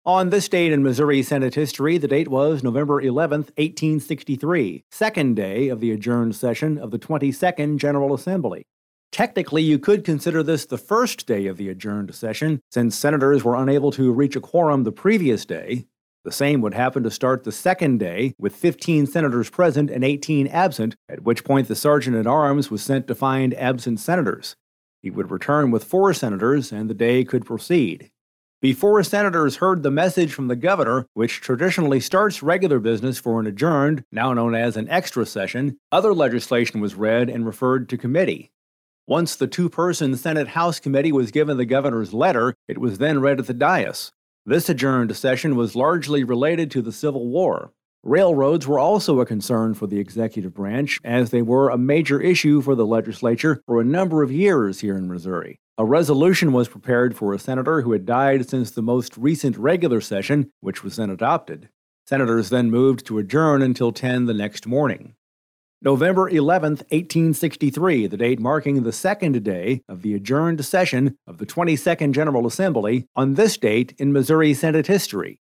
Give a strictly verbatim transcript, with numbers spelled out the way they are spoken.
On this date in Missouri Senate history, the date was November eleventh, eighteen sixty-three, second day of the adjourned session of the twenty-second General Assembly. Technically, you could consider this the first day of the adjourned session, since senators were unable to reach a quorum the previous day. The same would happen to start the second day, with fifteen senators present and eighteen absent, at which point the sergeant-at-arms was sent to find absent senators. He would return with four senators, and the day could proceed. Before senators heard the message from the governor, which traditionally starts regular business for an adjourned, now known as an extra session, other legislation was read and referred to committee. Once the two-person Senate-House committee was given the governor's letter, it was then read at the dais. This adjourned session was largely related to the Civil War. Railroads were also a concern for the executive branch, as they were a major issue for the legislature for a number of years here in Missouri. A resolution was prepared for a senator who had died since the most recent regular session, which was then adopted. Senators then moved to adjourn until ten the next morning. November eleventh, eighteen sixty-three, the date marking the second day of the adjourned session of the twenty-second General Assembly, on this date in Missouri Senate history.